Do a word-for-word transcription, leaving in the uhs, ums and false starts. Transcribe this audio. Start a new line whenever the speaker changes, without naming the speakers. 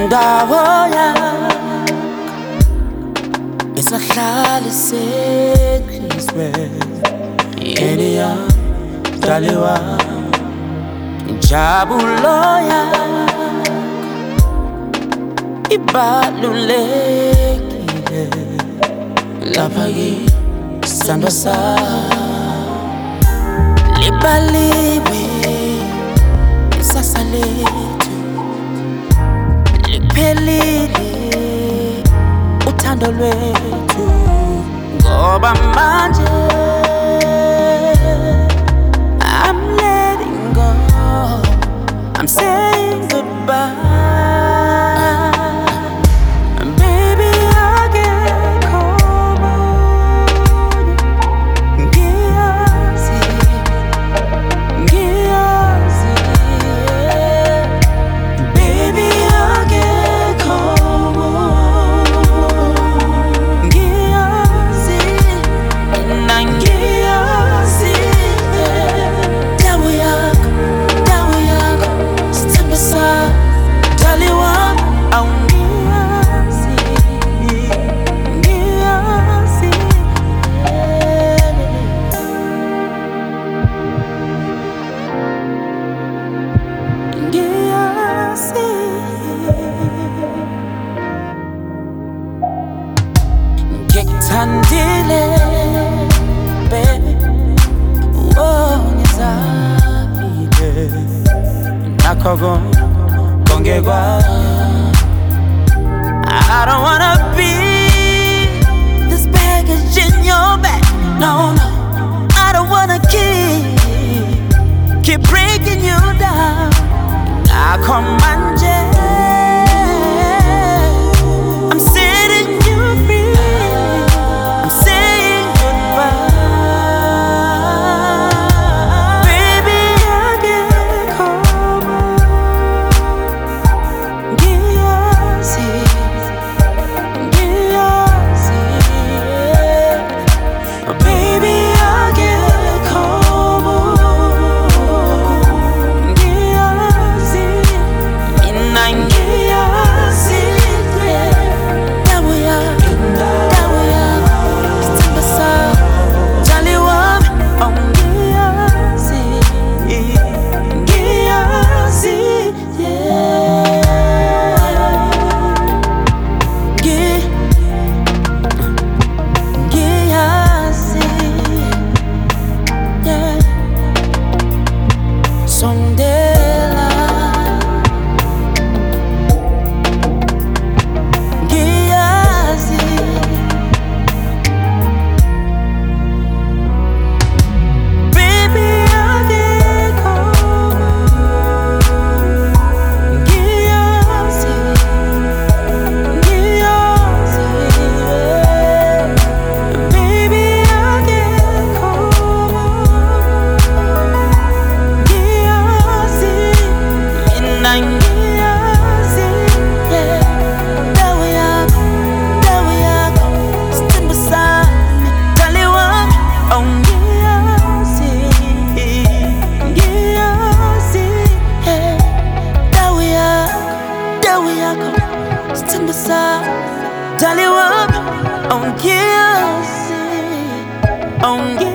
indawo yakho isahlala isenhlizweni yini yami mdali wami, injabulo yakho ibalulekile lapha kimi sithandwa sami, libaliwe isasa lethu, liphelile uthando lwethu ngoba manje I'm letting go, I'm saying goodbye. Baby, I can't come on. Ngiyazi, ngiyazi. Baby, I can't come on. Ngiyazi, na ngiyazi. Dawo yakho, dawo yakho, sithemba sami, mdali wami, awungiyazi, ngiyazi. Ngiyazi. Ngikuthandile, baby, oh ngizabile nakho konke kwami. I don't wanna be this baggage in your back, no, no. I don't wanna keep keep breaking you down. Nakho manje I'm setting you free, I'm saying goodbye. Baby, I can't come on. Ngiyazi, ngiyazi. Baby, I can't come on. Ngiyazi, mina ngiyazi. Dawo yakho, dawo yakho, sithemba sami, mdali wami, oh ngiyazi, ngiyazi, yeah. Ngi- ngiyazi, yeah. Sondela, ngiyazi. Baby, I can't come on. Ngiyazi, ngiyazi, yeah. Baby, I can't come on. Ngiyazi, mina ngiyazi, yeah. Dawo yakho, dawo yakho, sithemba sami, mdali wami, oh ngiyazi, ngiyazi, yeah. Dawo yakho, dawo yakho, sithemba sami, mdali wami, oh ngiyazi, oh ngiyazi.